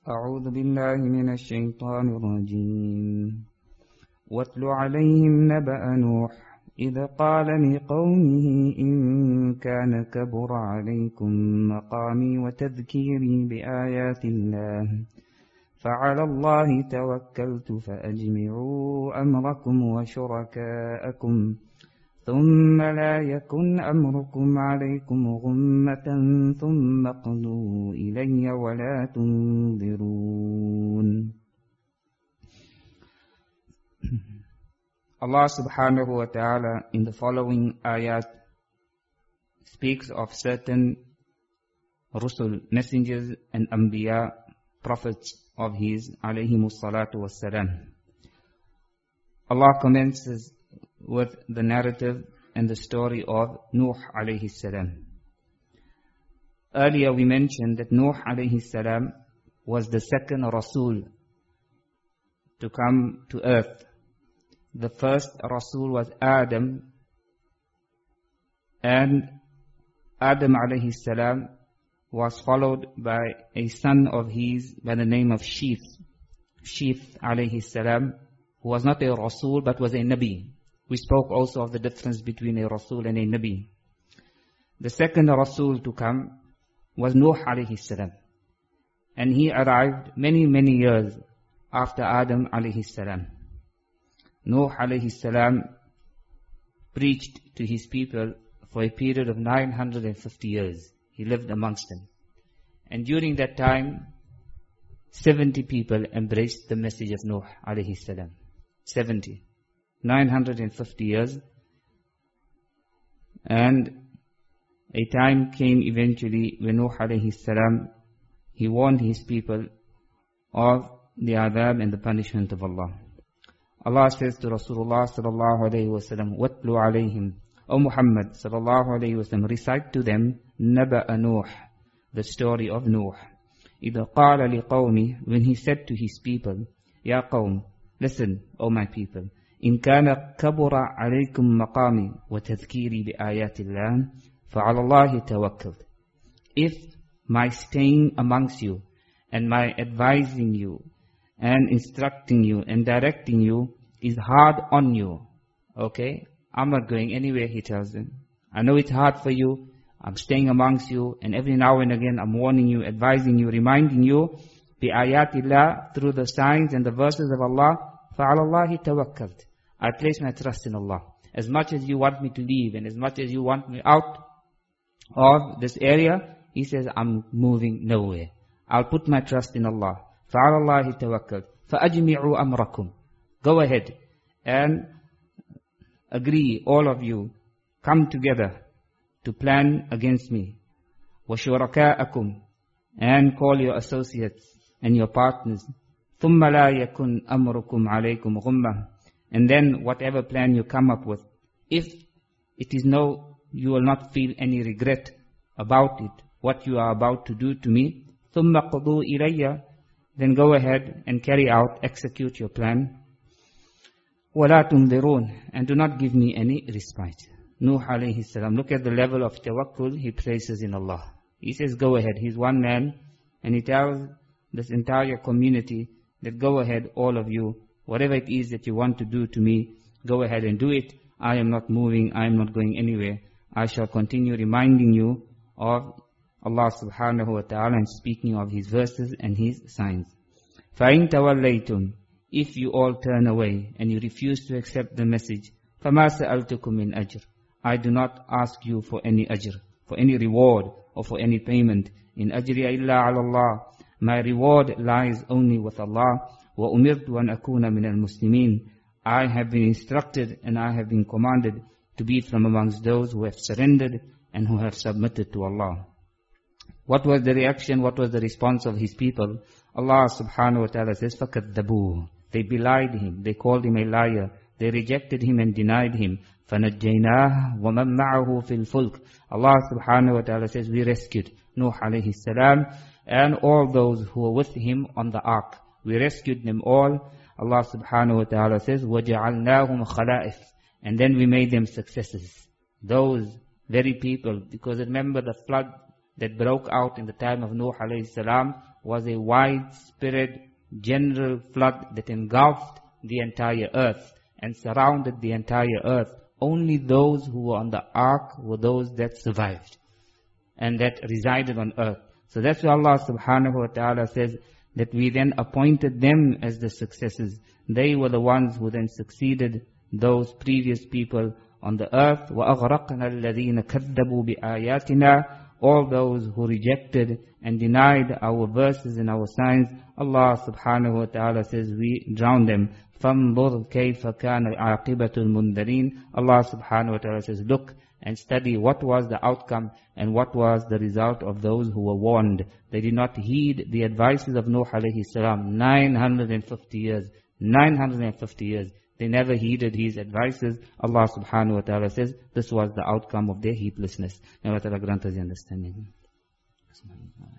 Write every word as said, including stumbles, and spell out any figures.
أعوذ بالله من الشيطان الرجيم واتل عليهم نبأ نوح إذ قال لقومه إن كان كبر عليكم مقامي وتذكيري بآيات الله فعلى الله توكلت فأجمعوا أمركم وشركاءكم ثم لا يكن أمركم عليكم غمة ثم اقضوا إلي ولا تنظرون. Allah subhanahu wa ta'ala in the following ayat speaks of certain Rusul, messengers and Anbiya, prophets of His alayhimus salatu wassalam. Allah commences with the narrative and the story of Nuh alayhi salam. Earlier we mentioned that Nuh alayhi salam was the second Rasul to come to earth. The first Rasul was Adam, and Adam alayhi salam was followed by a son of his by the name of Sheeth. Sheeth alayhi salam, who was not a Rasul but was a Nabi. We spoke also of the difference between a Rasul and a Nabi. The second Rasul to come was Nuh alayhi salam. And he arrived many, many years after Adam alayhi salam. Nuh alayhi salam preached to his people for a period of nine hundred fifty years. He lived amongst them. And during that time, seventy people embraced the message of Nuh alayhi salam. seventy. nine hundred fifty years. And a time came eventually when Nuh alayhi salam, he warned his people of the adhab and the punishment of Allah. Allah says to Rasulullah sallallahu alayhi wa sallam, وَاتْلُ عَلَيْهِمْ O Muhammad sallallahu alayhi wa sallam, recite to them نَبَأَ نُوح, the story of Nuh. إِذَا قَالَ لِقَوْمِ, when he said to his people, Ya qawm, listen, O my people, إِن كَانَ كَبُرَ عَلَيْكُمْ مَقَامِي وَتَذْكِيرِي بِآيَاتِ اللَّهِ فَعَلَى اللَّهِ تَوَكَّلْتُ. If my staying amongst you and my advising you and instructing you and directing you is hard on you, okay, I'm not going anywhere, he tells them. I know it's hard for you. I'm staying amongst you, and every now and again I'm warning you, advising you, reminding you, بِآيَاتِ اللَّهِ, through the signs and the verses of Allah, فَعَلَى اللَّهِ تَوَكَّلْتُ. I place my trust in Allah. As much as you want me to leave, and as much as you want me out of this area, he says, I'm moving nowhere. I'll put my trust in Allah. فَعَلَى اللَّهِ تَوَكَّلْتُ فَأَجْمِعُوا أَمْرَكُمْ. Go ahead and agree, all of you, come together to plan against me. وَشُرَكَاءَكُمْ, and call your associates and your partners. ثُمَّ لَا يَكُنْ أَمْرُكُمْ عَلَيْكُمْ غُمَّةً. And then whatever plan you come up with, if it is no, you will not feel any regret about it, what you are about to do to me. ثُمَّ قُضُوا إِلَيَّ, then go ahead and carry out, execute your plan. وَلَا تُنْظِرُونَ, and do not give me any respite. Nuh alayhi salam, look at the level of tawakkul he places in Allah. He says, go ahead. He's one man, and he tells this entire community that go ahead, all of you, whatever it is that you want to do to me, go ahead and do it. I am not moving, I am not going anywhere. I shall continue reminding you of Allah subhanahu wa ta'ala and speaking of His verses and His signs. فَإِن تَوَلَّيْتُمْ, if you all turn away and you refuse to accept the message, فَمَا سَأَلْتُكُمْ مِنْ أَجْرٍ, I do not ask you for any ajr, for any reward or for any payment. In ajriya illa ala Allah, my reward lies only with Allah. وَأُمِرْتُ أَنْ أَكُونَ مِنَ الْمُسْلِمِينَ, I have been instructed and I have been commanded to be from amongst those who have surrendered and who have submitted to Allah. What was the reaction? What was the response of his people? Allah subhanahu wa ta'ala says, فَكَذَّبُوهُ, they belied him, they called him a liar, they rejected him and denied him. فَنَجَّيْنَاهُ وَمَنْ مَعَهُ فِي الْفُلْكِ, Allah subhanahu wa ta'ala says, we rescued Nuh alayhi salam and all those who were with him on the ark. We rescued them all. Allah subhanahu wa ta'ala says, وَجَعَلْنَاهُمْ خَلَائِفِ, and then we made them successors. Those very people, because remember the flood that broke out in the time of Nuh alayhi salam was a widespread general flood that engulfed the entire earth and surrounded the entire earth. Only those who were on the ark were those that survived and that resided on earth. So that's why Allah subhanahu wa ta'ala says that we then appointed them as the successors. They were the ones who then succeeded those previous people on the earth. وَأَغْرَقْنَا الَّذِينَ كَذَّبُوا بِآيَاتِنَا. All those who rejected and denied our verses and our signs, Allah subhanahu wa ta'ala says we drowned them. فَانظُرْ كَيْفَ كَانَ عَاقِبَةُ الْمُنذَرِينَ. Allah subhanahu wa ta'ala says, look and study what was the outcome and what was the result of those who were warned. They did not heed the advices of Nuh alayhi salam. nine hundred fifty years. nine hundred fifty years. They never heeded his advices. Allah subhanahu wa ta'ala says this was the outcome of their heedlessness. May Allah ta'ala grant us the understanding.